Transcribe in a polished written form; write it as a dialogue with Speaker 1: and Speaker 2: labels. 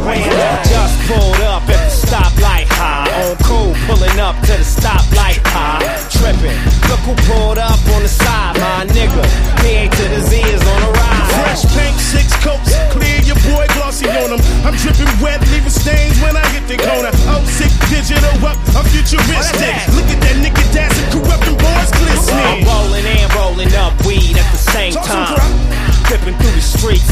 Speaker 1: Just pulled up at the stoplight high. On cool, pulling up to the stoplight high. Tripping, look who pulled up on the side, my nigga. PA to the Z is on the ride.
Speaker 2: Fresh paint, 6 coats, clear your boy glossy on them. I'm dripping wet, leaving stains when I hit the corner. Oh, sick digital up, I'm futuristic. Look at that nigga dancing, corrupting boys glistening.
Speaker 1: I'm rolling and rolling up weed at the same time. Dipping through the streets